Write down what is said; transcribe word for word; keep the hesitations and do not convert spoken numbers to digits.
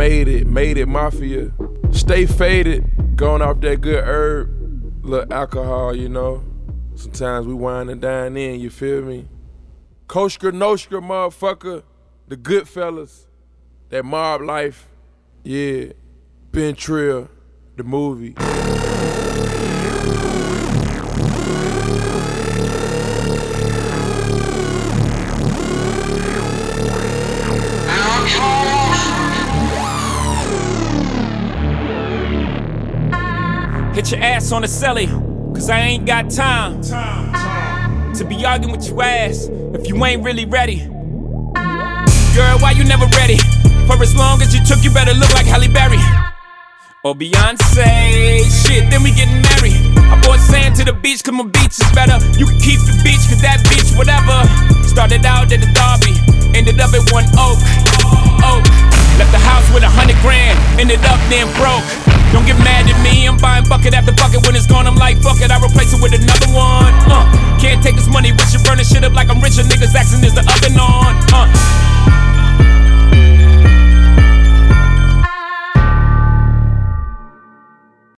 made it, made it mafia. Stay faded, going off that good herb, little alcohol, you know. Sometimes we wine and dine in, you feel me? Koshka Noshka, motherfucker, the good fellas, that mob life, yeah. Ben Trill, the movie. Hit your ass on the celly, cause I ain't got time, time, time to be arguing with your ass if you ain't really ready. Girl, why you never ready? For as long as you took, you better look like Halle Berry or Beyonce. Shit, then we getting married. I bought sand to the beach cause my beach is better. You can keep the beach cause that beach whatever. Started out at the Derby, ended up at one Oak. Oak. Left the house with a hundred grand, ended up then broke. Don't get mad at me, I'm buying bucket after bucket. When it's gone, I'm like, fuck it, I replace it with another one. uh.